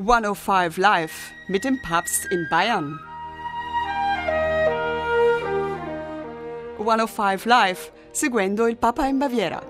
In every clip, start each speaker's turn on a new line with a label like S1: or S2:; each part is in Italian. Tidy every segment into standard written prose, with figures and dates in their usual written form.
S1: 105 Live mit dem Papst in Bayern. 105 Live, seguendo il Papa in Baviera.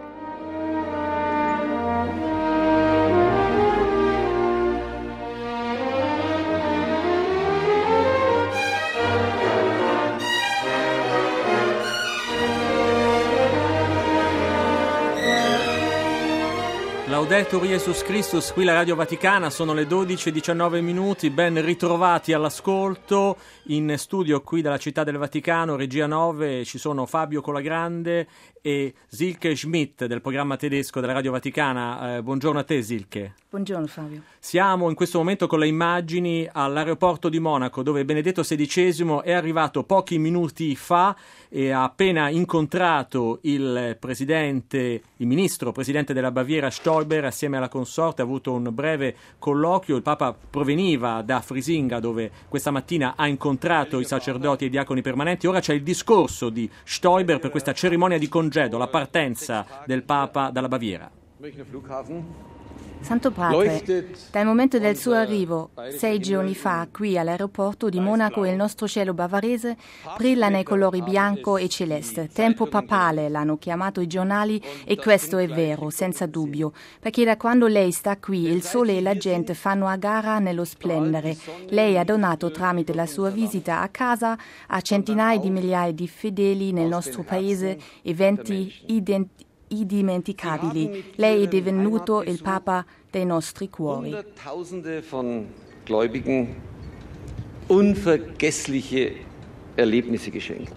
S2: Laudetur Jesus Christus, qui la Radio Vaticana, sono le 12:19 ben ritrovati all'ascolto. In studio qui dalla Città del Vaticano, Regia 9, ci sono Fabio Colagrande e Silke Schmidt del programma tedesco della Radio Vaticana. Buongiorno a te, Silke.
S3: Buongiorno Fabio.
S2: Siamo in questo momento con le immagini all'aeroporto di Monaco, dove Benedetto XVI è arrivato pochi minuti fa e ha appena incontrato il ministro presidente della Baviera Stoiber assieme alla consorte, ha avuto un breve colloquio. Il Papa proveniva da Frisinga, dove questa mattina ha incontrato i sacerdoti e i diaconi permanenti. Ora c'è il discorso di Stoiber per questa cerimonia di congedo, la partenza del Papa dalla Baviera.
S3: Santo Padre, dal momento del suo arrivo 6 giorni fa qui all'aeroporto di Monaco, il nostro cielo bavarese brilla nei colori bianco e celeste. Tempo papale l'hanno chiamato i giornali, e questo è vero, senza dubbio, perché da quando lei sta qui il sole e la gente fanno a gara nello splendere. Lei ha donato tramite la sua visita a casa a centinaia di migliaia di fedeli nel nostro paese eventi indimenticabili. Lei è divenuto il Papa dei nostri cuori.
S4: Hunderttausende von Gläubigen unvergessliche Erlebnisse geschenkt.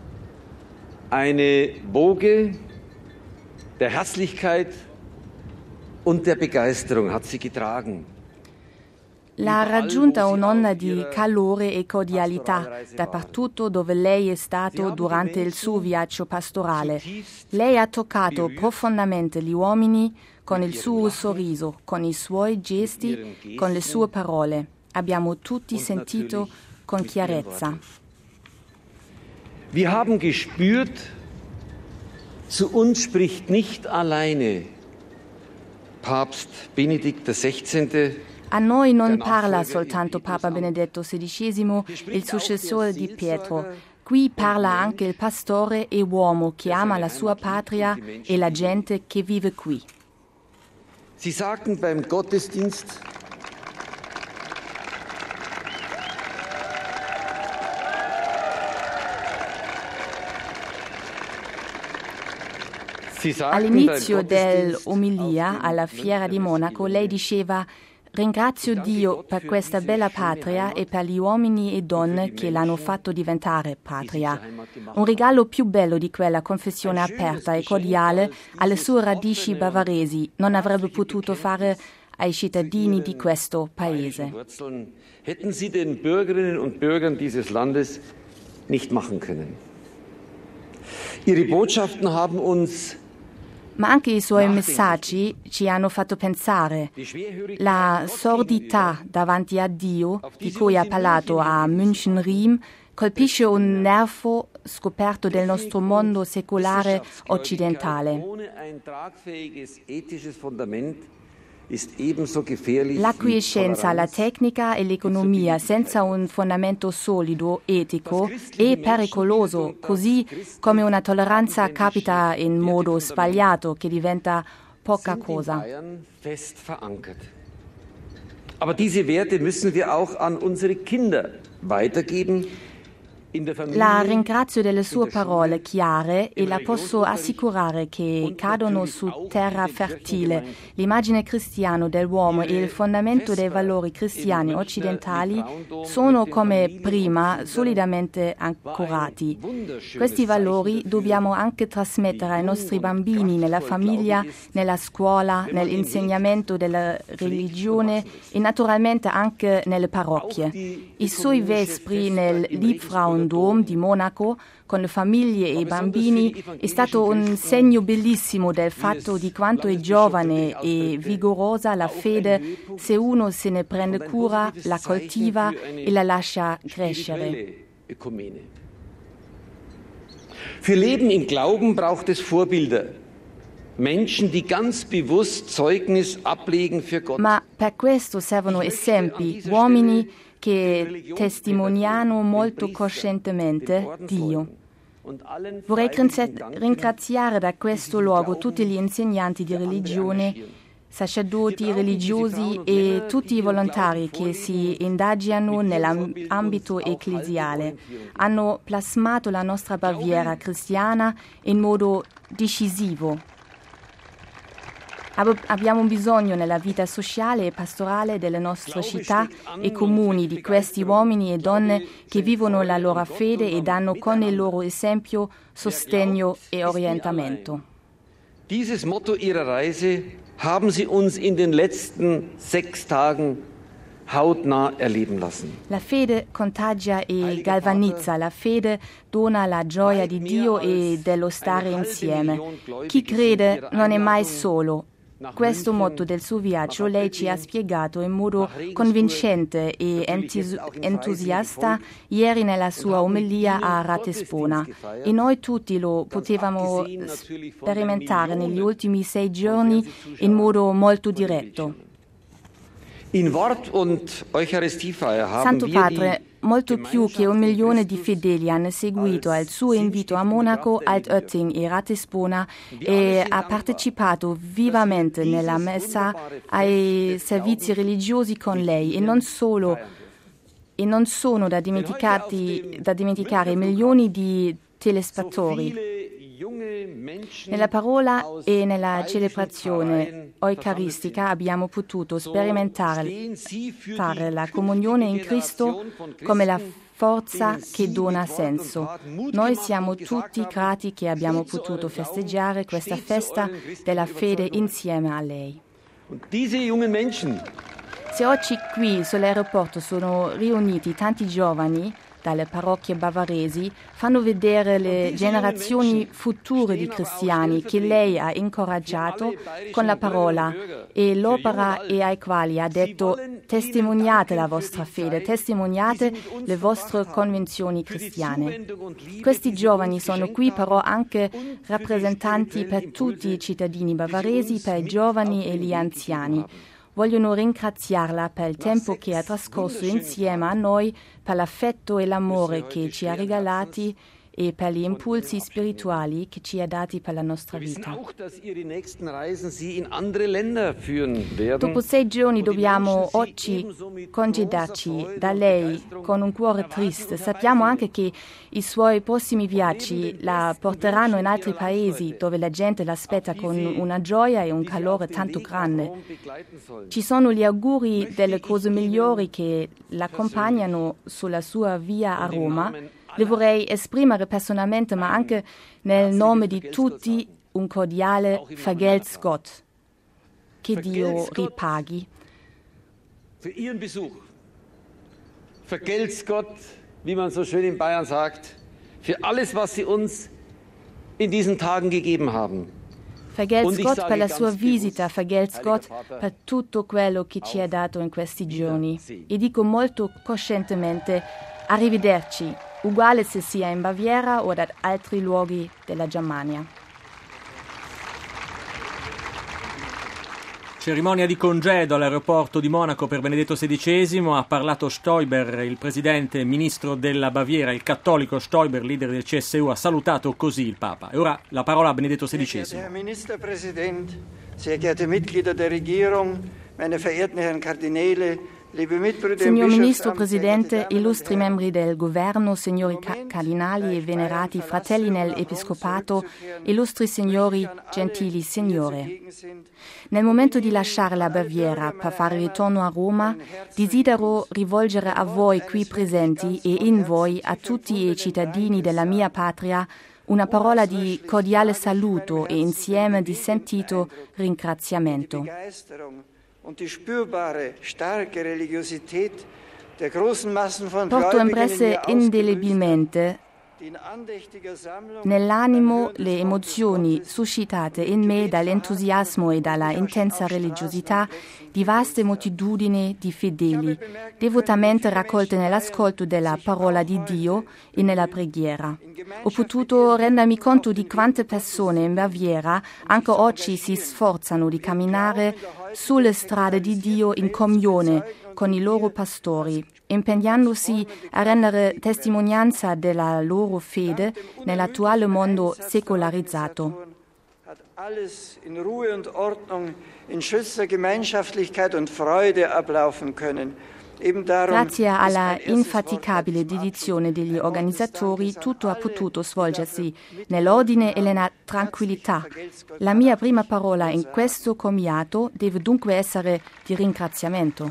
S4: Eine Woge der Herzlichkeit und der Begeisterung hat sie getragen.
S3: L'ha raggiunta un'onda di calore e cordialità dappertutto dove lei è stato durante il suo viaggio pastorale. Lei ha toccato profondamente gli uomini con il suo sorriso, con i suoi gesti, con le sue parole. Abbiamo tutti sentito con chiarezza.
S4: Wir haben gespürt, zu uns spricht nicht alleine Papst Benedikt XVI.
S3: A noi non parla soltanto Papa Benedetto XVI, il successore di Pietro. Qui parla anche il pastore e uomo che ama la sua patria e la gente che vive qui.
S4: Sie sagten beim Gottesdienst:
S3: All'inizio dell'omilia alla Fiera di Monaco lei diceva: ringrazio Dio per questa bella patria e per gli uomini e donne che l'hanno fatto diventare patria. Un regalo più bello di quella confessione aperta e cordiale alle sue radici bavaresi non avrebbe potuto fare ai cittadini di questo paese.
S4: Hätten sie den Bürgerinnen und Bürgern dieses Landes nicht machen können. Ihre Botschaften haben uns
S3: Ma anche i suoi messaggi ci hanno fatto pensare. La sordità davanti a Dio, di cui ha parlato a München-Riem, colpisce un nervo scoperto del nostro mondo secolare occidentale. L'acquiescenza alla tecnica e l'economia senza un fondamento solido, etico, è pericoloso, così come una tolleranza capita in modo sbagliato che diventa poca cosa.
S4: Aber diese Werte müssen wir auch an unsere Kinder weitergeben.
S3: La ringrazio delle sue parole chiare e la posso assicurare che cadono su terra fertile. L'immagine cristiana dell'uomo e il fondamento dei valori cristiani occidentali sono come prima solidamente ancorati. Questi valori dobbiamo anche trasmettere ai nostri bambini nella famiglia, nella scuola, nell'insegnamento della religione e naturalmente anche nelle parrocchie. I suoi vespri nel Liebfrauen Dom di Monaco con le famiglie e i bambini è stato un segno bellissimo del fatto di quanto è giovane e vigorosa la fede se uno se ne prende cura, la coltiva e la lascia crescere.
S4: Für Leben im Glauben braucht es Vorbilder. Menschen, die ganz bewusst Zeugnis ablegen für Gott.
S3: Ma per questo servono esempi, uomini che testimoniano molto coscientemente Dio. Vorrei ringraziare da questo luogo tutti gli insegnanti di religione, sacerdoti, religiosi e tutti i volontari che si ingaggiano nell'ambito ecclesiale. Hanno plasmato la nostra Baviera cristiana in modo decisivo. Abbiamo bisogno nella vita sociale e pastorale delle nostre città e comuni di questi uomini e donne che vivono la loro fede e danno con il loro esempio sostegno e orientamento.
S4: Dieses Motto ihrer Reise haben sie uns in den letzten 6 Tagen hautnah erleben lassen.
S3: La fede contagia e galvanizza, la fede dona la gioia di Dio e dello stare insieme. Chi crede non è mai solo. Questo motto del suo viaggio lei ci ha spiegato in modo convincente e entusiasta ieri nella sua omelia a Ratisbona e noi tutti lo potevamo sperimentare negli ultimi 6 giorni in modo molto diretto.
S4: In Wort und Eucharistiefeier haben
S3: Santo
S4: wir
S3: Padre, molto più che 1 milione di fedeli hanno seguito al suo invito a Monaco, Altötting e Ratisbona e ha partecipato vivamente nella messa ai servizi religiosi con lei e non sono da dimenticare milioni di telespettatori. Nella parola e nella celebrazione eucaristica abbiamo potuto sperimentare la comunione in Cristo come la forza che dona senso. Noi siamo tutti grati che abbiamo potuto festeggiare questa festa della fede insieme a lei. Se oggi qui sull'aeroporto sono riuniti tanti giovani dalle parrocchie bavaresi, fanno vedere le generazioni future di cristiani che lei ha incoraggiato con la parola e l'opera e ai quali ha detto testimoniate la vostra fede, testimoniate le vostre convinzioni cristiane. Questi giovani sono qui però anche rappresentanti per tutti i cittadini bavaresi, per i giovani e gli anziani. Vogliono ringraziarla per il tempo che ha trascorso insieme a noi, per l'affetto e l'amore che ci ha regalati e per gli impulsi spirituali che ci ha dati per la nostra vita. Dopo 6 giorni dobbiamo oggi congedarci da lei con un cuore triste. Sappiamo anche che i suoi prossimi viaggi la porteranno in altri paesi dove la gente l'aspetta con una gioia e un calore tanto grande. Ci sono gli auguri delle cose migliori che l'accompagnano sulla sua via a Roma. Le vorrei esprimere personalmente, ma anche nel nome di tutti, un cordiale Vergelt's Gott. Che Dio ripaghi.
S4: Für Ihren Besuch. Vergelt's Gott, wie man so schön in Bayern sagt, für alles, was Sie uns in diesen Tagen gegeben haben.
S3: Vergelt's Gott per la sua visita, vergelt's Gott per tutto quello che ci ha dato in questi giorni. E dico molto coscientemente arrivederci, uguale se sia in Baviera o ad altri luoghi della Germania.
S2: Cerimonia di congedo all'aeroporto di Monaco per Benedetto XVI. Ha parlato Stoiber, il presidente ministro della Baviera, il cattolico Stoiber, leader del CSU, ha salutato così il Papa. E ora la parola a Benedetto XVI.
S5: Herr Ministerpräsident, sehr geehrte Mitglieder der Regierung, meine verehrten Herren Kardinäle,
S3: Signor Ministro Presidente, illustri membri del Governo, signori cardinali e venerati fratelli nell'Episcopato, illustri signori, gentili signore. Nel momento di lasciare la Baviera per fare ritorno a Roma, desidero rivolgere a voi qui presenti e in voi, a tutti i cittadini della mia patria, una parola di cordiale saluto e insieme di sentito ringraziamento. Porto impresse indelebilmente nell'animo le emozioni suscitate in me dall'entusiasmo e dalla intensa religiosità di vaste moltitudini di fedeli, devotamente raccolte nell'ascolto della parola di Dio e nella preghiera. ho potuto rendermi conto di quante persone in Baviera anche oggi si sforzano di camminare sulle strade di Dio in comunione con i loro pastori, impegnandosi a rendere testimonianza della loro fede nell'attuale mondo secolarizzato.
S5: Hat alles in Ruhe und Ordnung, in schützter Gemeinschaftlichkeit und Freude ablaufen können.
S3: Grazie alla infaticabile dedizione degli organizzatori, tutto ha potuto svolgersi nell'ordine e nella tranquillità. La mia prima parola in questo commiato deve dunque essere di ringraziamento.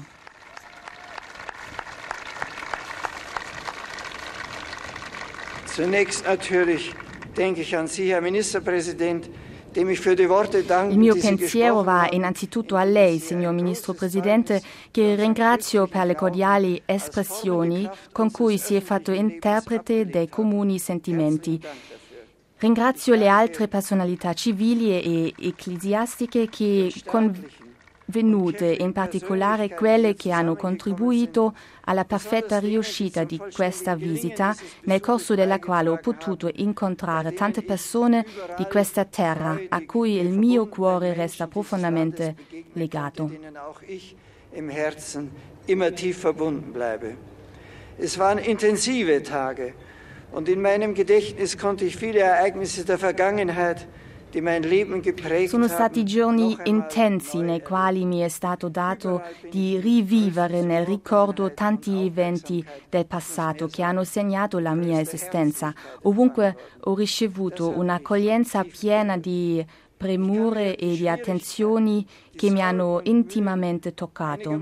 S5: Zunächst natürlich denke ich an Sie, Herr Ministerpräsident, dem ich für die Worte danke.
S3: Il mio pensiero va innanzitutto a lei, signor Ministro Presidente, che ringrazio per le cordiali espressioni con cui si è fatto interprete dei comuni sentimenti. Ringrazio le altre personalità civili e ecclesiastiche che convenute, in particolare quelle che hanno contribuito alla perfetta riuscita di questa visita, nel corso della quale ho potuto incontrare tante persone di questa terra a cui il mio cuore resta profondamente legato.
S5: Im Herzen immer tief verbunden bleibe. Es waren intensive Tage und in meinem Gedächtnis konnte ich viele Ereignisse der Vergangenheit, die mein Leben geprägt
S3: Sono stati giorni intensi nei quali mi è stato dato di rivivere nel ricordo tanti eventi del passato che hanno segnato la mia esistenza. Ovunque ho ricevuto un'accoglienza piena di premure e di attenzioni che mi hanno intimamente toccato.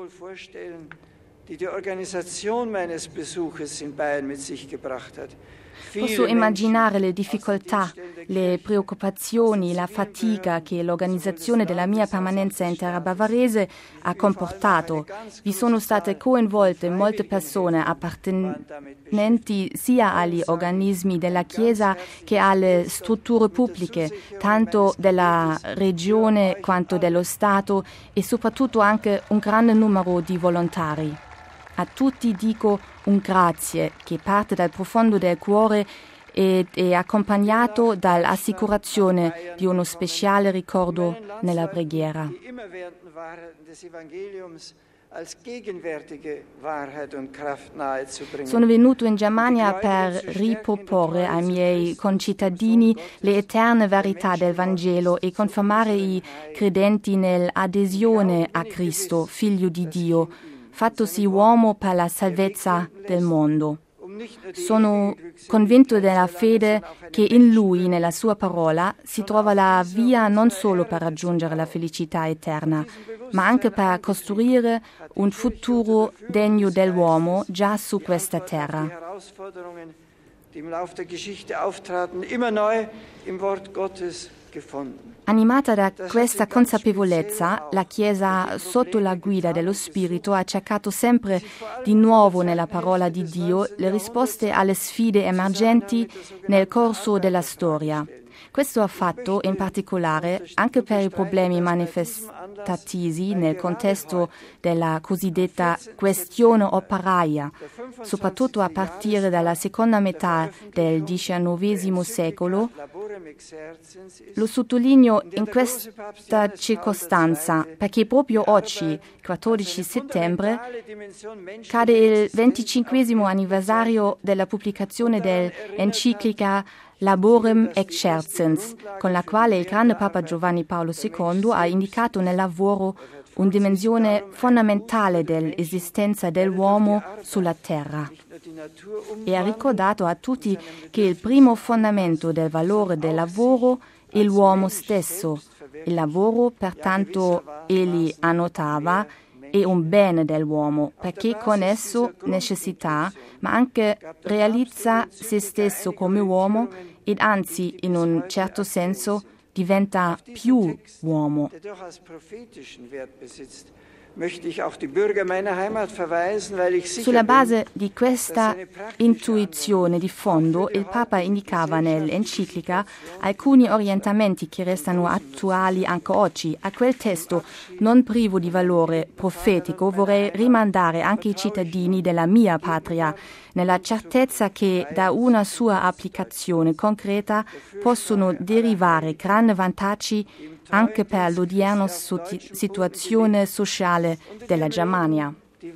S5: Die Organisation meines Besuches in Bayern mit sich gebracht hat.
S3: Posso immaginare le difficoltà, le preoccupazioni, la fatica che l'organizzazione della mia permanenza in terra bavarese ha comportato. Vi sono state coinvolte molte persone appartenenti sia agli organismi della Chiesa che alle strutture pubbliche, tanto della regione quanto dello Stato, e soprattutto anche un grande numero di volontari. A tutti dico un grazie che parte dal profondo del cuore ed è accompagnato dall'assicurazione di uno speciale ricordo nella preghiera. Sono venuto in Germania per riproporre ai miei concittadini le eterne verità del Vangelo e confermare i credenti nell'adesione a Cristo, Figlio di Dio, fattosi uomo per la salvezza del mondo. Sono convinto della fede che in Lui, nella sua parola, si trova la via non solo per raggiungere la felicità eterna, ma anche per costruire un futuro degno dell'uomo già su questa terra. Animata da questa consapevolezza, la Chiesa, sotto la guida dello Spirito, ha cercato sempre di nuovo nella parola di Dio le risposte alle sfide emergenti nel corso della storia. Questo ha fatto in particolare anche per i problemi manifestatisi nel contesto della cosiddetta questione operaia, soprattutto a partire dalla seconda metà del XIX secolo. Lo sottolineo in questa circostanza perché proprio oggi, 14 settembre, cade il 25° anniversario della pubblicazione dell'enciclica Laborem Exercens, con la quale il grande Papa Giovanni Paolo II ha indicato nel lavoro una dimensione fondamentale dell'esistenza dell'uomo sulla terra e ha ricordato a tutti che il primo fondamento del valore del lavoro è l'uomo stesso. Il lavoro, pertanto, egli annotava, è un bene dell'uomo, perché con esso necessita, ma anche realizza se stesso come uomo ed anzi, in un certo senso, diventa più uomo. Sulla base di questa intuizione di fondo, il Papa indicava nell'enciclica alcuni orientamenti che restano attuali anche oggi. A quel testo non privo di valore profetico vorrei rimandare anche i cittadini della mia patria, nella certezza che da una sua applicazione concreta possono derivare grandi vantaggi anche per l'odierna situazione sociale della Germania.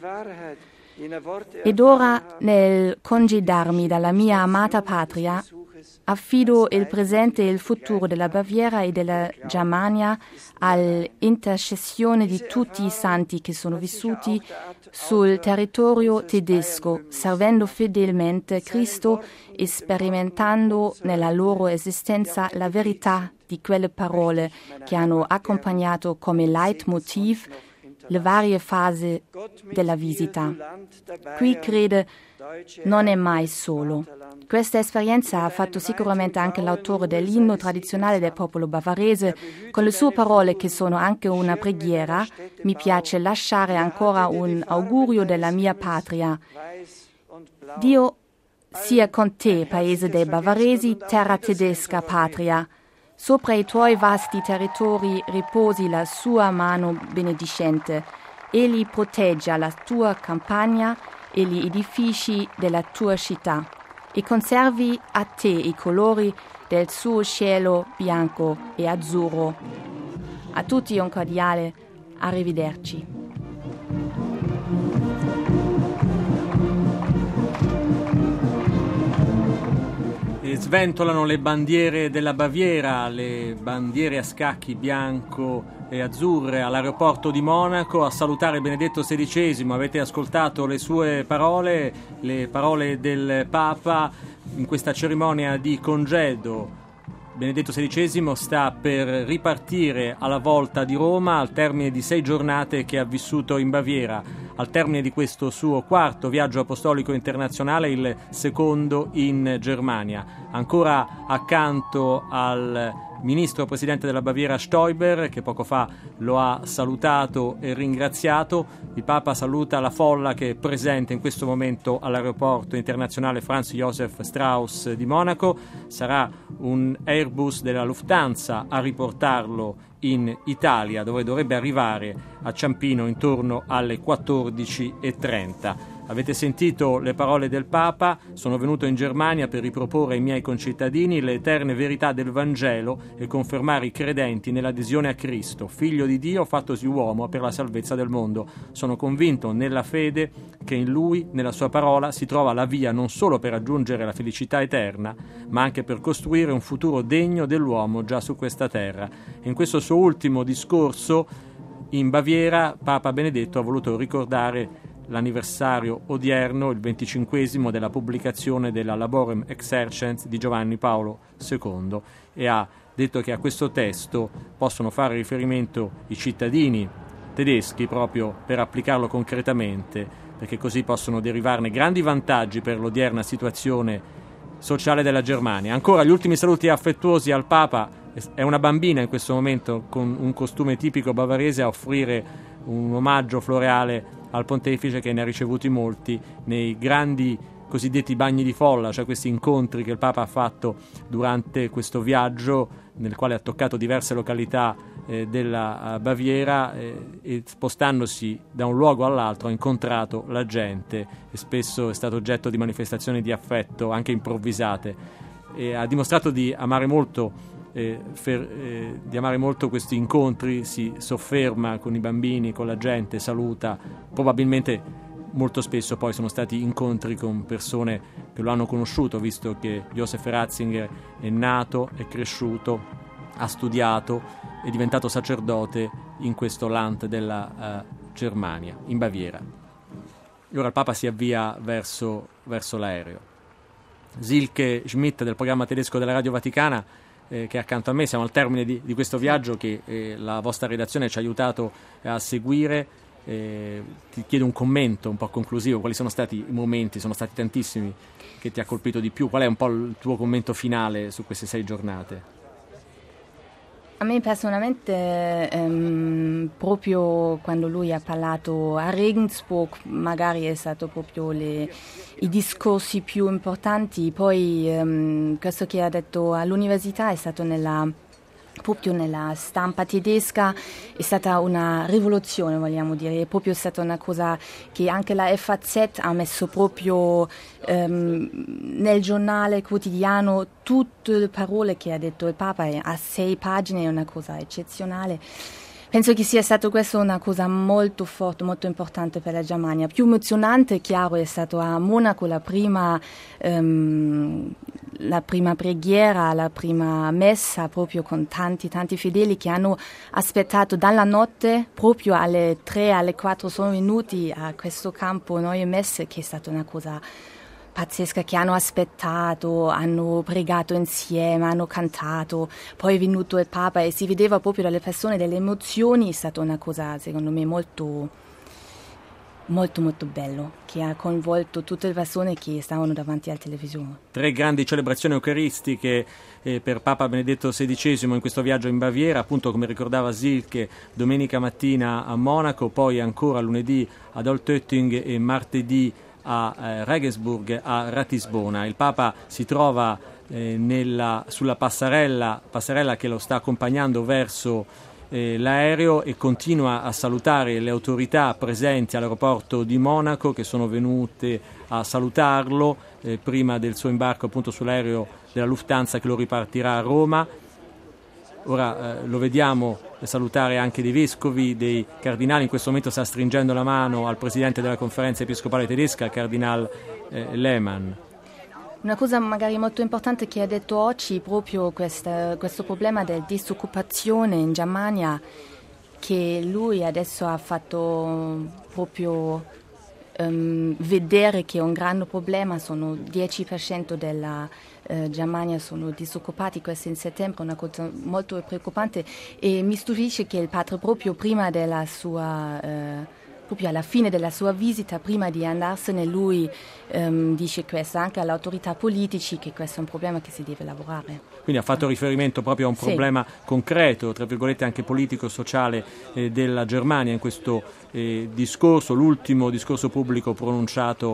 S3: Ed ora, nel congedarmi dalla mia amata patria, affido il presente e il futuro della Baviera e della Germania all'intercessione di tutti i santi che sono vissuti sul territorio tedesco, servendo fedelmente Cristo e sperimentando nella loro esistenza la verità di quelle parole che hanno accompagnato come leitmotiv le varie fasi della visita. Qui crede non è mai solo. Questa esperienza ha fatto sicuramente anche l'autore dell'inno tradizionale del popolo bavarese. Con le sue parole, che sono anche una preghiera, mi piace lasciare ancora un augurio della mia patria. Dio sia con te, paese dei bavaresi, terra tedesca patria. Sopra i tuoi vasti territori riposi la sua mano benedicente. Egli proteggia la tua campagna e gli edifici della tua città e conservi a te i colori del suo cielo bianco e azzurro. A tutti un cordiale arrivederci.
S2: E sventolano le bandiere della Baviera, le bandiere a scacchi bianco e azzurre all'aeroporto di Monaco a salutare Benedetto XVI. Avete ascoltato le sue parole, le parole del Papa in questa cerimonia di congedo. Benedetto XVI sta per ripartire alla volta di Roma al termine di 6 giornate che ha vissuto in Baviera, al termine di questo suo 4º viaggio apostolico internazionale, il 2º in Germania. Ancora accanto al ministro presidente della Baviera Stoiber, che poco fa lo ha salutato e ringraziato. Il Papa saluta la folla che è presente in questo momento all'aeroporto internazionale Franz Josef Strauss di Monaco. Sarà un Airbus della Lufthansa a riportarlo in Italia, dove dovrebbe arrivare a Ciampino intorno alle 14:30. Avete sentito le parole del Papa: sono venuto in Germania per riproporre ai miei concittadini le eterne verità del Vangelo e confermare i credenti nell'adesione a Cristo, figlio di Dio fattosi uomo per la salvezza del mondo. Sono convinto nella fede che in Lui, nella sua parola, si trova la via non solo per raggiungere la felicità eterna, ma anche per costruire un futuro degno dell'uomo già su questa terra. In questo suo ultimo discorso in Baviera, Papa Benedetto ha voluto ricordare l'anniversario odierno, il 25esimo, della pubblicazione della Laborem Exercens di Giovanni Paolo II, e ha detto che a questo testo possono fare riferimento i cittadini tedeschi proprio per applicarlo concretamente, perché così possono derivarne grandi vantaggi per l'odierna situazione sociale della Germania. Ancora gli ultimi saluti affettuosi al Papa. È una bambina in questo momento con un costume tipico bavarese a offrire un omaggio floreale al pontefice, che ne ha ricevuti molti nei grandi cosiddetti bagni di folla, cioè questi incontri che il Papa ha fatto durante questo viaggio, nel quale ha toccato diverse località della Baviera, e spostandosi da un luogo all'altro ha incontrato la gente e spesso è stato oggetto di manifestazioni di affetto anche improvvisate, e ha dimostrato di amare molto questi incontri. Si sofferma con i bambini, con la gente, saluta. Probabilmente molto spesso poi sono stati incontri con persone che lo hanno conosciuto, visto che Josef Ratzinger è nato, è cresciuto, ha studiato, è diventato sacerdote in questo Land della Germania, in Baviera. E ora il Papa si avvia verso l'aereo. Silke Schmidt del programma tedesco della Radio Vaticana, che è accanto a me. Siamo al termine di questo viaggio che la vostra redazione ci ha aiutato a seguire. Ti chiedo un commento un po' conclusivo. Quali sono stati i momenti, sono stati tantissimi, che ti ha colpito di più? Qual è un po' il tuo commento finale su queste 6 giornate?
S3: A me personalmente, proprio quando lui ha parlato a Regensburg, magari è stato proprio i discorsi più importanti, poi questo che ha detto all'università è stato proprio nella stampa tedesca, è stata una rivoluzione, vogliamo dire, è proprio stata una cosa che anche la FAZ ha messo proprio nel giornale quotidiano tutte le parole che ha detto il Papa, a 6 pagine, è una cosa eccezionale. Penso che sia stato questo una cosa molto forte, molto importante per la Germania. Più emozionante, chiaro, è stato a Monaco la prima preghiera, la prima messa, proprio con tanti fedeli che hanno aspettato dalla notte, proprio alle 3, alle 4 sono venuti a questo campo Neue Messe, che è stata una cosa pazzesca, che hanno aspettato, hanno pregato insieme, hanno cantato, poi è venuto il Papa e si vedeva proprio dalle persone delle emozioni. È stata una cosa secondo me molto bello, che ha coinvolto tutte le persone che stavano davanti alla televisione.
S2: 3 grandi celebrazioni eucaristiche per Papa Benedetto XVI in questo viaggio in Baviera, appunto come ricordava Silke, domenica mattina a Monaco, poi ancora lunedì ad Altötting e martedì a Regensburg, a Ratisbona. Il Papa si trova sulla passerella che lo sta accompagnando verso l'aereo e continua a salutare le autorità presenti all'aeroporto di Monaco, che sono venute a salutarlo prima del suo imbarco appunto sull'aereo della Lufthansa che lo ripartirà a Roma. Ora lo vediamo salutare anche dei vescovi, dei cardinali. In questo momento sta stringendo la mano al presidente della conferenza episcopale tedesca, il cardinal Lehmann.
S3: Una cosa magari molto importante che ha detto oggi, proprio questo problema della disoccupazione in Germania, che lui adesso ha fatto proprio vedere che è un grande problema. Sono 10% della Germania sono disoccupati, questo in settembre, una cosa molto preoccupante, e mi stupisce che il padre proprio prima della sua proprio alla fine della sua visita, prima di andarsene, lui dice questo anche alle autorità politiche, che questo è un problema che si deve lavorare.
S2: Quindi ha fatto riferimento proprio a un problema concreto, tra virgolette anche politico-sociale della Germania in questo discorso, l'ultimo discorso pubblico pronunciato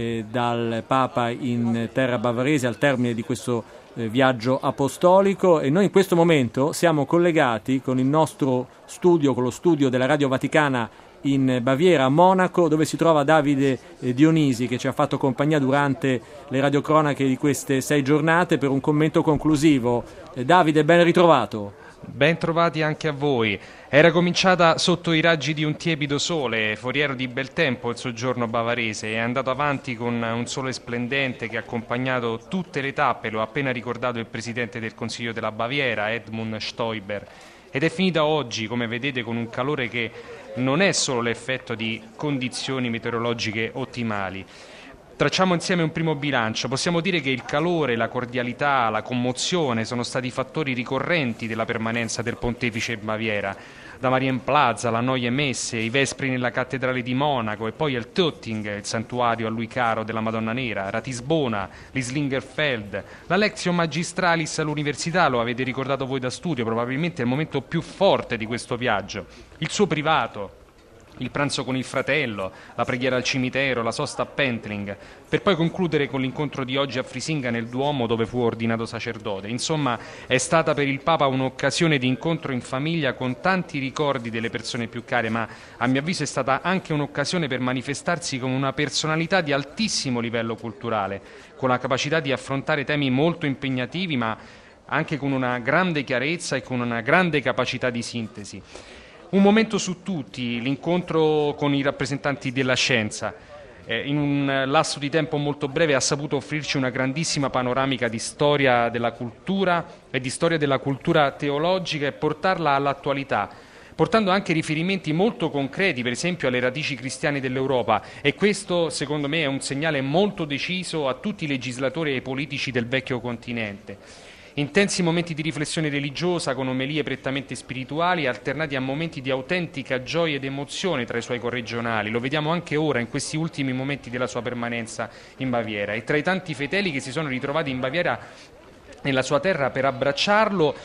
S2: dal Papa in terra bavarese al termine di questo viaggio apostolico. E noi in questo momento siamo collegati con il nostro studio, con lo studio della Radio Vaticana in Baviera, a Monaco, dove si trova Davide Dionisi, che ci ha fatto compagnia durante le radiocronache di queste 6 giornate per un commento conclusivo. Davide, ben ritrovato.
S6: Ben trovati anche a voi. Era cominciata sotto i raggi di un tiepido sole, foriero di bel tempo il soggiorno bavarese, e è andato avanti con un sole splendente che ha accompagnato tutte le tappe, lo ha appena ricordato il presidente del Consiglio della Baviera, Edmund Stoiber, ed è finita oggi, come vedete, con un calore che non è solo l'effetto di condizioni meteorologiche ottimali. Tracciamo insieme un primo bilancio. Possiamo dire che il calore, la cordialità, la commozione sono stati fattori ricorrenti della permanenza del pontefice in Baviera. Da Marienplatz alla Neue Messe, i vespri nella cattedrale di Monaco e poi al Tötting, il santuario a lui caro della Madonna Nera, Ratisbona, l'Islingerfeld, la Lectio Magistralis all'università, lo avete ricordato voi da studio, probabilmente è il momento più forte di questo viaggio. Il suo privato, il pranzo con il fratello, la preghiera al cimitero, la sosta a Pentling, per poi concludere con l'incontro di oggi a Frisinga nel Duomo, dove fu ordinato sacerdote. Insomma, è stata per il Papa un'occasione di incontro in famiglia con tanti ricordi delle persone più care, ma a mio avviso è stata anche un'occasione per manifestarsi come una personalità di altissimo livello culturale, con la capacità di affrontare temi molto impegnativi, ma anche con una grande chiarezza e con una grande capacità di sintesi. Un momento su tutti, l'incontro con i rappresentanti della scienza. In un lasso di tempo molto breve ha saputo offrirci una grandissima panoramica di storia della cultura e di storia della cultura teologica e portarla all'attualità, portando anche riferimenti molto concreti, per esempio alle radici cristiane dell'Europa, e questo secondo me è un segnale molto deciso a tutti i legislatori e ai politici del vecchio continente. Intensi momenti di riflessione religiosa con omelie prettamente spirituali alternati a momenti di autentica gioia ed emozione tra i suoi corregionali. Lo vediamo anche ora in questi ultimi momenti della sua permanenza in Baviera, e tra i tanti fedeli che si sono ritrovati in Baviera, nella sua terra, per abbracciarlo,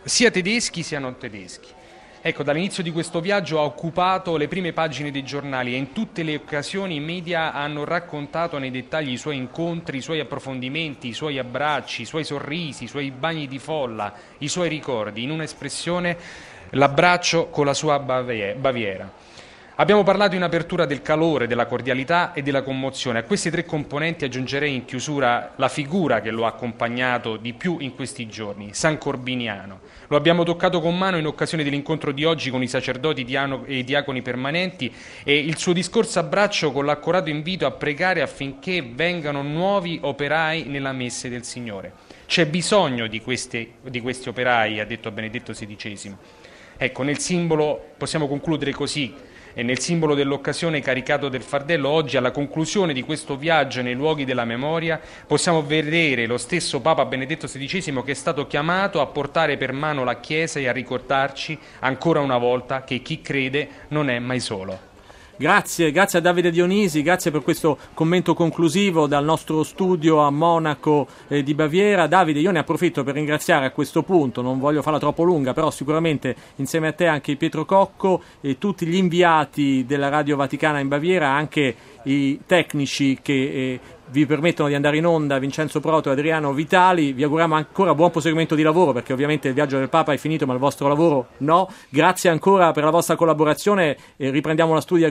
S6: sia tedeschi sia non tedeschi. Ecco, dall'inizio di questo viaggio ha occupato le prime pagine dei giornali e in tutte le occasioni i media hanno raccontato nei dettagli i suoi incontri, i suoi approfondimenti, i suoi abbracci, i suoi sorrisi, i suoi bagni di folla, i suoi ricordi, in un'espressione l'abbraccio con la sua Baviera. Abbiamo parlato in apertura del calore, della cordialità e della commozione. A questi tre componenti aggiungerei in chiusura la figura che lo ha accompagnato di più in questi giorni, San Corbiniano. Lo abbiamo toccato con mano in occasione dell'incontro di oggi con i sacerdoti e i diaconi permanenti e il suo discorso abbraccio con l'accorato invito a pregare affinché vengano nuovi operai nella messe del Signore. C'è bisogno di questi operai, ha detto Benedetto XVI. Ecco, nel simbolo, possiamo concludere così, e nel simbolo dell'occasione caricato del fardello, oggi alla conclusione di questo viaggio nei luoghi della memoria possiamo vedere lo stesso Papa Benedetto XVI che è stato chiamato a portare per mano la Chiesa e a ricordarci ancora una volta che chi crede non è mai solo.
S2: Grazie a Davide Dionisi, grazie per questo commento conclusivo dal nostro studio a Monaco di Baviera. Davide, io ne approfitto per ringraziare a questo punto, non voglio farla troppo lunga, però sicuramente insieme a te anche Pietro Cocco e tutti gli inviati della Radio Vaticana in Baviera, anche i tecnici che vi permettono di andare in onda, Vincenzo Proto e Adriano Vitali. Vi auguriamo ancora buon proseguimento di lavoro, perché ovviamente il viaggio del Papa è finito ma il vostro lavoro no. Grazie ancora per la vostra collaborazione e riprendiamo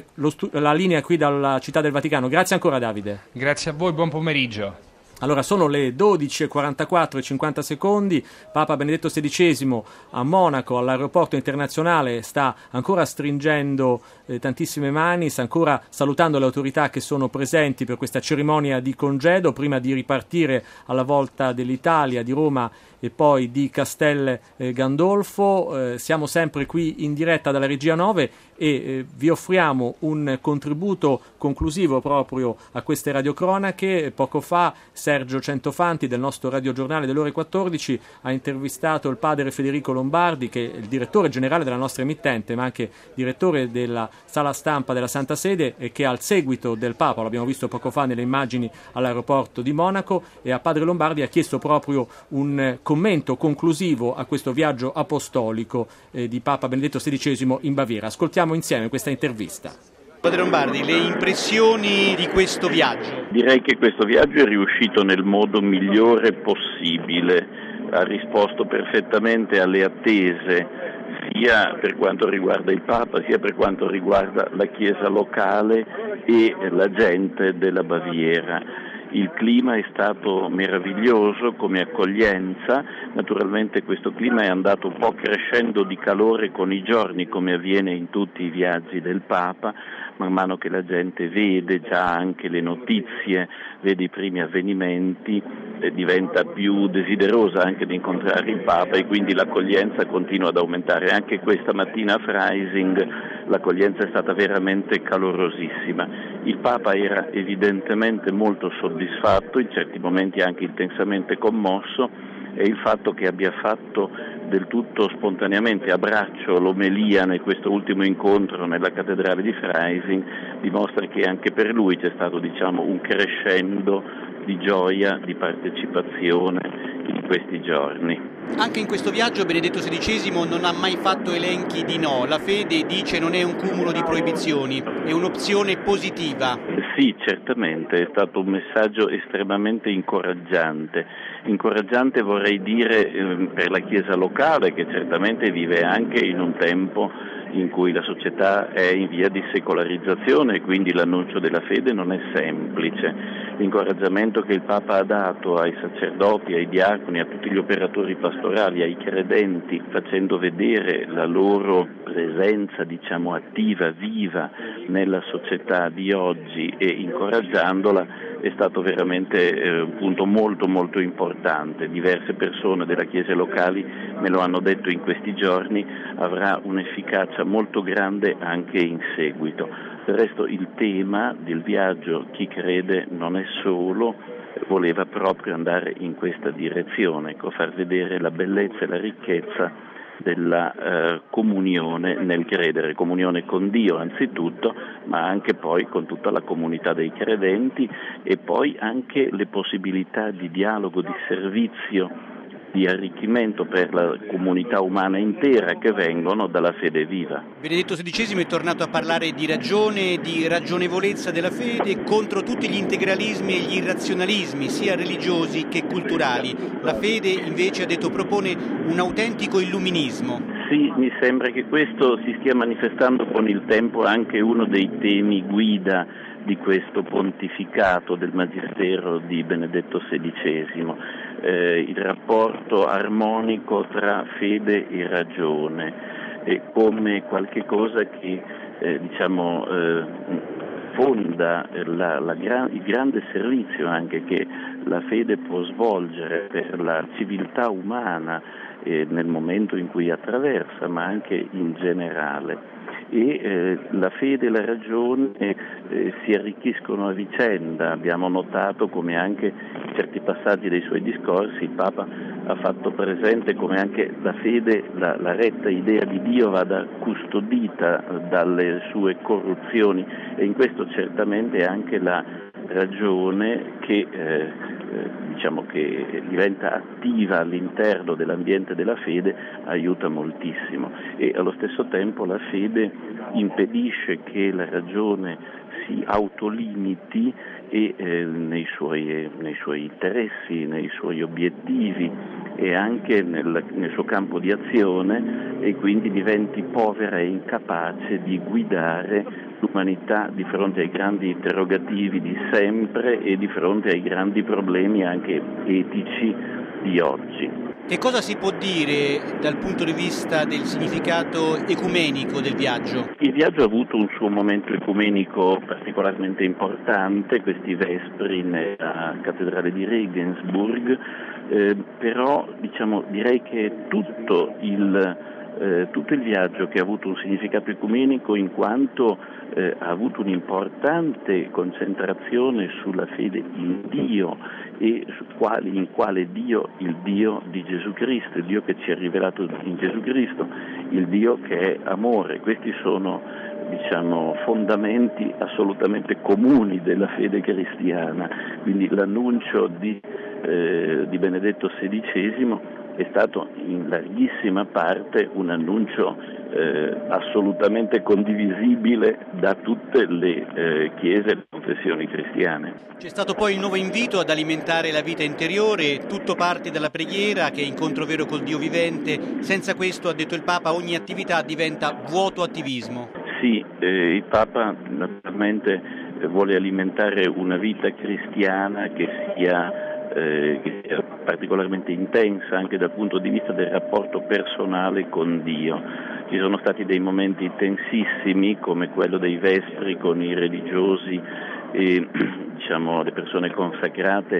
S2: la linea qui dalla Città del Vaticano. Grazie ancora Davide.
S6: Grazie a voi, buon pomeriggio.
S2: Allora, sono le 12:44 e 50 secondi. Papa Benedetto XVI a Monaco, all'aeroporto internazionale, sta ancora stringendo tantissime mani, sta ancora salutando le autorità che sono presenti per questa cerimonia di congedo, prima di ripartire alla volta dell'Italia, di Roma e poi di Castel Gandolfo. Siamo sempre qui in diretta dalla Regia 9 e vi offriamo un contributo conclusivo proprio a queste radiocronache. Poco fa Sergio Centofanti del nostro radiogiornale delle ore 14 ha intervistato il padre Federico Lombardi, che è il direttore generale della nostra emittente ma anche direttore della sala stampa della Santa Sede, e che al seguito del Papa, l'abbiamo visto poco fa nelle immagini all'aeroporto di Monaco, e a padre Lombardi ha chiesto proprio un commento conclusivo a questo viaggio apostolico di Papa Benedetto XVI in Baviera. Ascoltiamo insieme questa intervista.
S7: Padre Lombardi, le impressioni di questo viaggio?
S8: Direi che questo viaggio è riuscito nel modo migliore possibile, ha risposto perfettamente alle attese sia per quanto riguarda il Papa sia per quanto riguarda la Chiesa locale e la gente della Baviera. Il clima è stato meraviglioso come accoglienza, naturalmente questo clima è andato un po' crescendo di calore con i giorni, come avviene in tutti i viaggi del Papa. Man mano che la gente vede già anche le notizie, vede i primi avvenimenti, diventa più desiderosa anche di incontrare il Papa, e quindi l'accoglienza continua ad aumentare. Anche questa mattina a Freising l'accoglienza è stata veramente calorosissima. Il Papa era evidentemente molto soddisfatto, in certi momenti anche intensamente commosso, e il fatto che abbia fatto del tutto spontaneamente a braccio l'omelia in questo ultimo incontro nella cattedrale di Freising dimostra che anche per lui c'è stato, un crescendo di gioia, di partecipazione in questi giorni.
S7: Anche in questo viaggio Benedetto XVI non ha mai fatto elenchi di no. La fede, dice, non è un cumulo di proibizioni, è un'opzione positiva.
S8: Sì, certamente, è stato un messaggio estremamente incoraggiante. Incoraggiante vorrei dire per la Chiesa locale, che certamente vive anche in un tempo in cui la società è in via di secolarizzazione e quindi l'annuncio della fede non è semplice. L'incoraggiamento che il Papa ha dato ai sacerdoti, ai diaconi, a tutti gli operatori pastorali, ai credenti, facendo vedere la loro presenza, attiva, viva nella società di oggi e incoraggiandola, è stato veramente un punto molto molto importante. Diverse persone della Chiesa locali me lo hanno detto in questi giorni, avrà un'efficacia molto grande anche in seguito. Del resto il tema del viaggio Chi crede non è solo, voleva proprio andare in questa direzione, far vedere la bellezza e la ricchezza della comunione nel credere, comunione con Dio anzitutto, ma anche poi con tutta la comunità dei credenti, e poi anche le possibilità di dialogo, di servizio di arricchimento per la comunità umana intera che vengono dalla fede viva.
S7: Benedetto XVI è tornato a parlare di ragione, di ragionevolezza della fede contro tutti gli integralismi e gli irrazionalismi, sia religiosi che culturali. La fede, invece, ha detto, propone un autentico illuminismo.
S8: Sì, mi sembra che questo si stia manifestando con il tempo anche uno dei temi guida di questo pontificato del Magistero di Benedetto XVI. Il rapporto armonico tra fede e ragione, come qualche cosa che fonda il grande servizio anche che la fede può svolgere per la civiltà umana nel momento in cui attraversa, ma anche in generale. E la fede e la ragione si arricchiscono a vicenda. Abbiamo notato come anche in certi passaggi dei suoi discorsi il Papa ha fatto presente come anche la fede, la retta idea di Dio vada custodita dalle sue corruzioni, e in questo certamente anche la ragione che diventa attiva all'interno dell'ambiente della fede aiuta moltissimo, e allo stesso tempo la fede impedisce che la ragione si autolimiti nei suoi interessi, nei suoi obiettivi e anche nel suo campo di azione, e quindi diventi povera e incapace di guidare l'umanità di fronte ai grandi interrogativi di sempre e di fronte ai grandi problemi anche etici di oggi.
S7: Che cosa si può dire dal punto di vista del significato ecumenico del viaggio?
S8: Il viaggio ha avuto un suo momento ecumenico particolarmente importante, questi vespri nella cattedrale di Regensburg, però direi che tutto il viaggio che ha avuto un significato ecumenico in quanto ha avuto un'importante concentrazione sulla fede in Dio e in quale Dio, il Dio di Gesù Cristo, il Dio che ci è rivelato in Gesù Cristo, il Dio che è amore. Questi sono fondamenti assolutamente comuni della fede cristiana, quindi l'annuncio di Benedetto XVI è stato in larghissima parte un annuncio assolutamente condivisibile da tutte le chiese e le confessioni cristiane.
S7: C'è stato poi il nuovo invito ad alimentare la vita interiore, tutto parte dalla preghiera che è incontro vero col Dio vivente. Senza questo, ha detto il Papa, ogni attività diventa vuoto attivismo.
S8: Sì, il Papa naturalmente vuole alimentare una vita cristiana che sia particolarmente intensa anche dal punto di vista del rapporto personale con Dio. Ci sono stati dei momenti intensissimi come quello dei vespri con i religiosi e le persone consacrate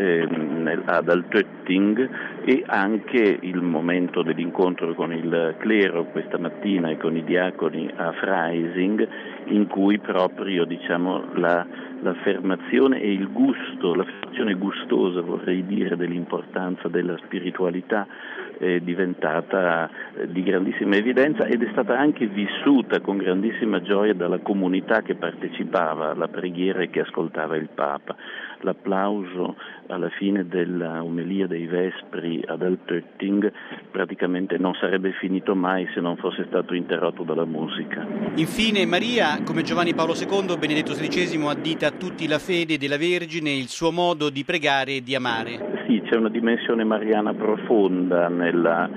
S8: ad Altötting, e anche il momento dell'incontro con il clero questa mattina e con i diaconi a Freising, in cui proprio l'affermazione e il gusto, l'affermazione gustosa vorrei dire dell'importanza della spiritualità è diventata di grandissima evidenza ed è stata anche vissuta con grandissima gioia dalla comunità che partecipava alla preghiera e che ascoltava il Papa. L'applauso alla fine della omelia dei Vespri ad Altötting praticamente non sarebbe finito mai se non fosse stato interrotto dalla musica.
S7: Infine Maria, come Giovanni Paolo II, Benedetto XVI addita a tutti la fede della Vergine, il suo modo di pregare e di amare.
S8: Sì, c'è una dimensione mariana profonda nella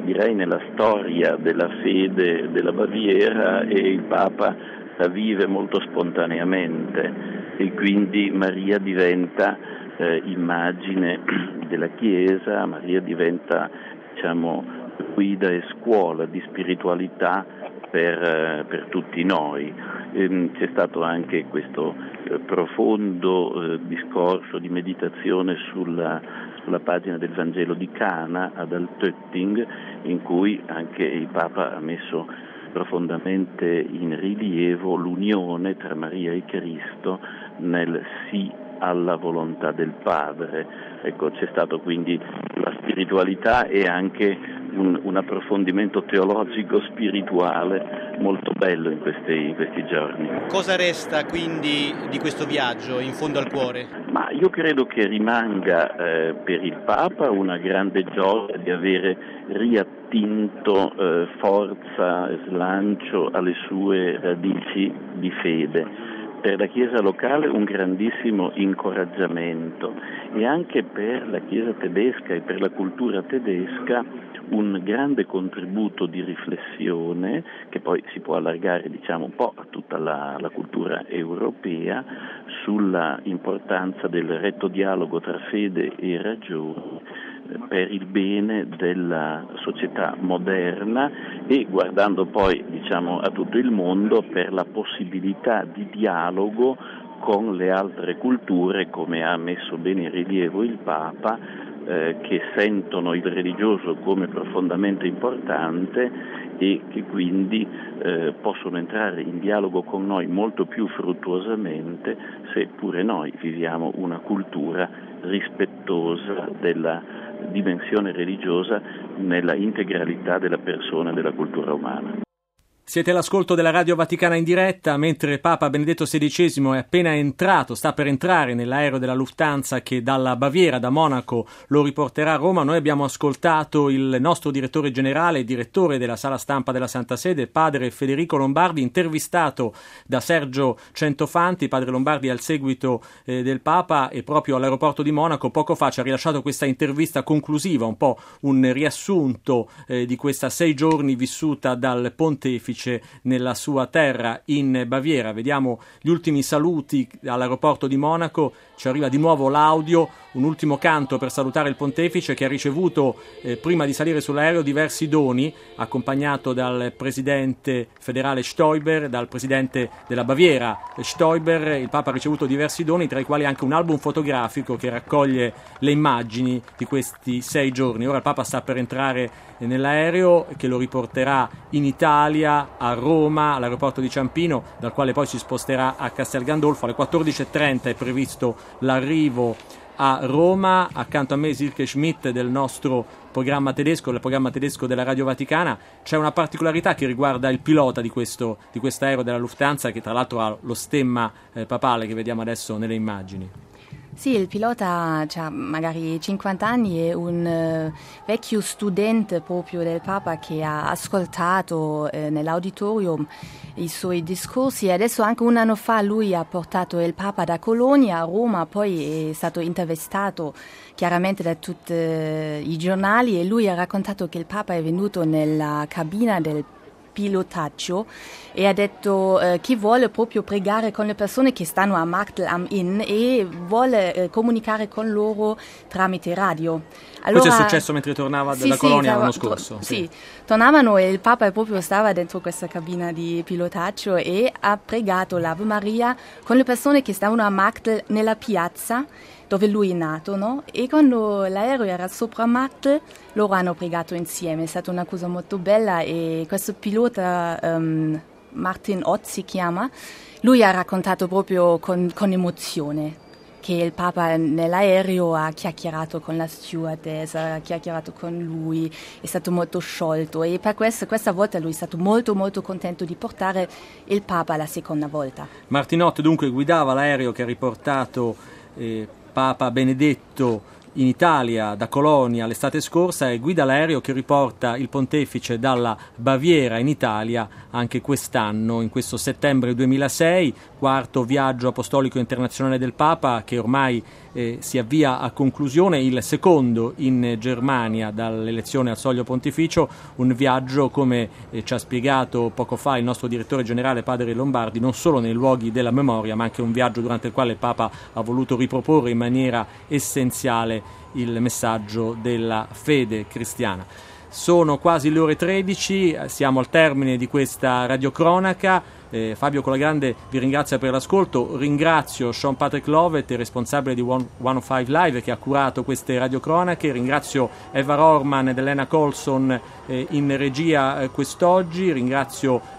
S8: storia della fede della Baviera, e il Papa la vive molto spontaneamente, e quindi Maria diventa immagine della Chiesa, Maria diventa guida e scuola di spiritualità per tutti noi. C'è stato anche questo profondo discorso di meditazione sulla pagina del Vangelo di Cana ad Altötting, in cui anche il Papa ha messo profondamente in rilievo l'unione tra Maria e Cristo nel sì alla volontà del Padre. Ecco, c'è stato quindi la spiritualità e anche un approfondimento teologico spirituale molto bello in questi giorni.
S7: Cosa resta quindi di questo viaggio in fondo al cuore?
S8: Ma io credo che rimanga per il Papa una grande gioia di avere riattinto forza e slancio alle sue radici di fede. Per la Chiesa locale un grandissimo incoraggiamento e anche per la Chiesa tedesca e per la cultura tedesca un grande contributo di riflessione che poi si può allargare un po' a tutta la cultura europea sulla importanza del retto dialogo tra fede e ragione per il bene della società moderna e guardando poi a tutto il mondo per la possibilità di dialogo con le altre culture, come ha messo bene in rilievo il Papa, che sentono il religioso come profondamente importante e che quindi possono entrare in dialogo con noi molto più fruttuosamente se pure noi viviamo una cultura rispettosa della dimensione religiosa nella integralità della persona e della cultura umana.
S2: Siete all'ascolto della Radio Vaticana in diretta, mentre Papa Benedetto XVI è appena entrato, sta per entrare nell'aereo della Lufthansa che dalla Baviera, da Monaco, lo riporterà a Roma. Noi abbiamo ascoltato il nostro direttore generale, direttore della sala stampa della Santa Sede, padre Federico Lombardi, intervistato da Sergio Centofanti. Padre Lombardi al seguito del Papa e proprio all'aeroporto di Monaco poco fa ci ha rilasciato questa intervista conclusiva, un po' un riassunto di questa 6 giorni vissuta dal Pontefice nella sua terra in Baviera. Vediamo gli ultimi saluti all'aeroporto di Monaco. Ci arriva di nuovo l'audio, un ultimo canto per salutare il Pontefice che ha ricevuto prima di salire sull'aereo diversi doni, accompagnato dal presidente federale Stoiber, dal presidente della Baviera Stoiber. Il Papa ha ricevuto diversi doni, tra i quali anche un album fotografico che raccoglie le immagini di questi 6 giorni. Ora il Papa sta per entrare nell'aereo che lo riporterà in Italia, a Roma, all'aeroporto di Ciampino, dal quale poi si sposterà a Castel Gandolfo. Alle 14.30 è previsto l'arrivo a Roma. Accanto a me Silke Schmidt del nostro programma tedesco, del programma tedesco della Radio Vaticana. C'è una particolarità che riguarda il pilota di quest'aereo della Lufthansa, che tra l'altro ha lo stemma papale che vediamo adesso nelle immagini.
S3: Sì, il pilota ha magari 50 anni, è un vecchio studente proprio del Papa che ha ascoltato nell'auditorium i suoi discorsi e adesso anche un anno fa lui ha portato il Papa da Colonia a Roma, poi è stato intervistato chiaramente da tutti i giornali e lui ha raccontato che il Papa è venuto nella cabina del pilotaggio e ha detto che vuole proprio pregare con le persone che stanno a Marktl am Inn e vuole comunicare con loro tramite radio. Allora,
S2: questo è successo mentre tornava dalla Colonia l'anno scorso.
S3: Sì, tornavano e il Papa proprio stava dentro questa cabina di pilotaggio e ha pregato l'Ave Maria con le persone che stavano a Marktl nella piazza dove lui è nato, no? E quando l'aereo era sopra Marktl, loro hanno pregato insieme, è stata una cosa molto bella e questo pilota, Martin Ott si chiama, lui ha raccontato proprio con emozione che il Papa nell'aereo ha chiacchierato con la stewardess, ha chiacchierato con lui, è stato molto sciolto e per questa volta lui è stato molto molto contento di portare il Papa la seconda volta.
S2: Martin Ott dunque guidava l'aereo che ha riportato Papa Benedetto in Italia da Colonia l'estate scorsa e guida l'aereo che riporta il Pontefice dalla Baviera in Italia anche quest'anno, in questo settembre 2006, quarto viaggio apostolico internazionale del Papa che ormai si avvia a conclusione, il secondo in Germania dall'elezione al soglio pontificio, un viaggio come ci ha spiegato poco fa il nostro direttore generale padre Lombardi, non solo nei luoghi della memoria ma anche un viaggio durante il quale il Papa ha voluto riproporre in maniera essenziale il messaggio della fede cristiana. Sono quasi le ore 13, siamo al termine di questa radiocronaca. Fabio Colagrande vi ringrazia per l'ascolto, ringrazio Sean Patrick Lovett, il responsabile di 105 Live che ha curato queste radiocronache, ringrazio Eva Rorman ed Elena Colson in regia quest'oggi, ringrazio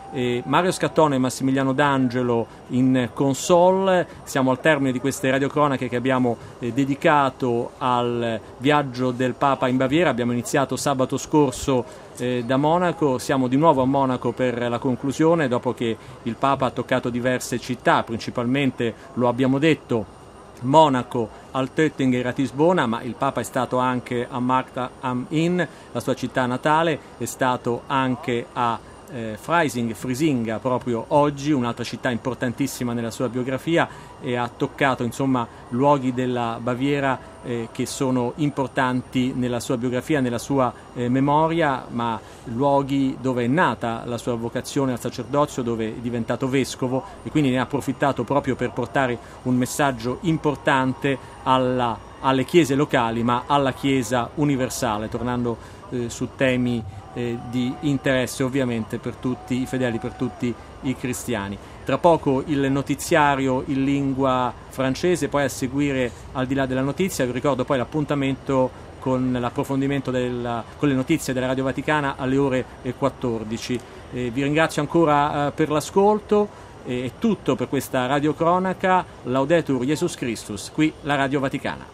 S2: Mario Scattone e Massimiliano D'Angelo in console. Siamo al termine di queste radiocronache che abbiamo dedicato al viaggio del Papa in Baviera. Abbiamo iniziato sabato scorso da Monaco, siamo di nuovo a Monaco per la conclusione, dopo che il Papa ha toccato diverse città, principalmente, lo abbiamo detto, Monaco, Altötting e Ratisbona, ma il Papa è stato anche a Markt am Inn, la sua città natale, è stato anche a Frisinga proprio oggi, un'altra città importantissima nella sua biografia, e ha toccato insomma luoghi della Baviera che sono importanti nella sua biografia, nella sua memoria, ma luoghi dove è nata la sua vocazione al sacerdozio, dove è diventato vescovo, e quindi ne ha approfittato proprio per portare un messaggio importante alle chiese locali, ma alla Chiesa universale, tornando su temi di interesse ovviamente per tutti i fedeli, per tutti i cristiani. Tra poco il notiziario in lingua francese, poi a seguire Al di là della notizia. Vi ricordo poi l'appuntamento con l'approfondimento con le notizie della Radio Vaticana alle ore 14. Vi ringrazio ancora per l'ascolto. È tutto per questa radiocronaca. Laudetur Jesus Christus, qui la Radio Vaticana.